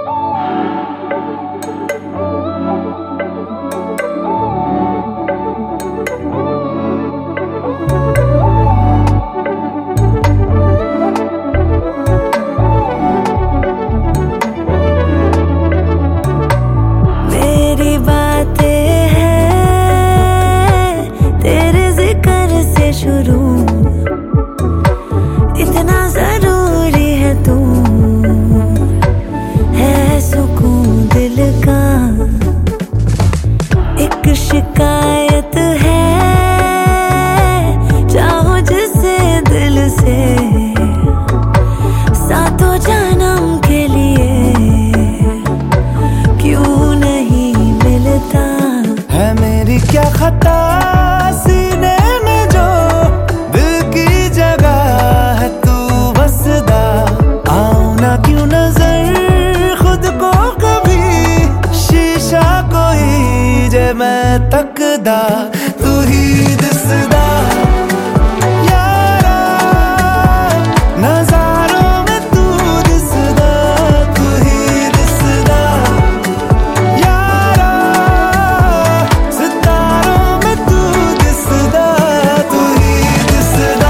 शिकायत है, चाहो जिसे दिल से, सातों जन्म के लिए क्यों नहीं मिलता। है मेरी क्या खता सीने में जो दिल की जगह है तू बसदा, आऊं ना क्यों नजर खुद को कभी शीशा कोई जे मैं तकदा, तू ही दिसदा यारा नजारों में तू दिसदा, तू ही दिसदा यारा सितारों में तू दिसदा, तू ही दिसदा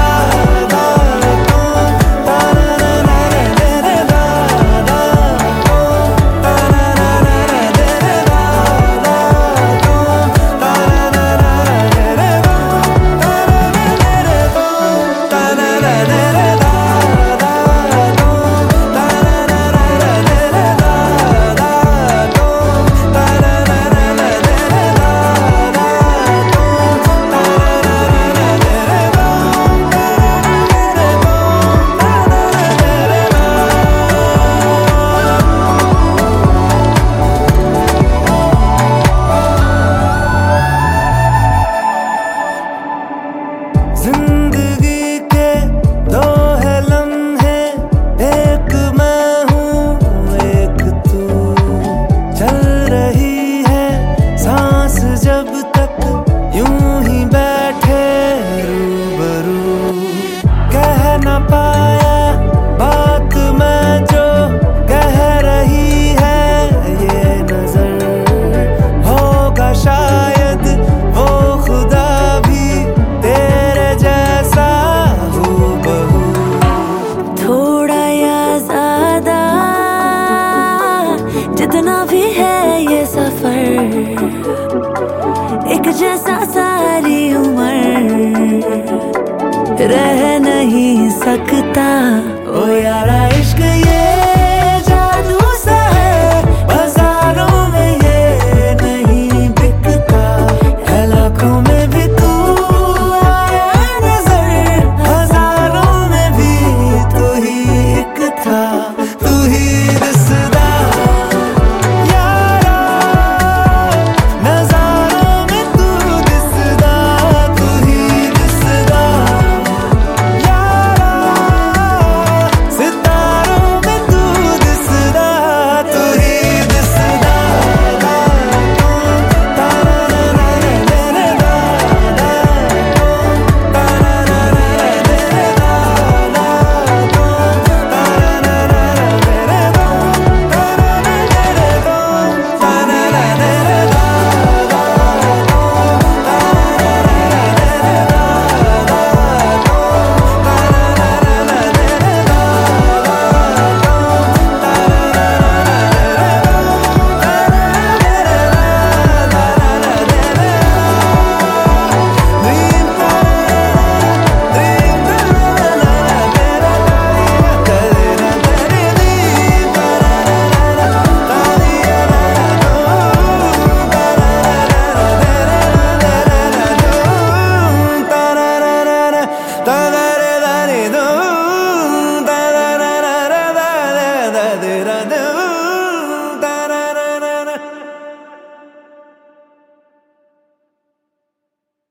जिंदगी के दो है लम्हे, एक मैं हूँ एक तू, चल रही है सांस जब तक यूं ही बैठे रूबरू, कह न पाया बात मैं जो कह रही है ये नजर, होगा शायद वो खुदा भी तेरे जैसा हूबहू। थोड़ा या ज्यादा जितना भी है ये सफर, एक जैसा सारी उम्र रह नहीं सकता। ओ यारा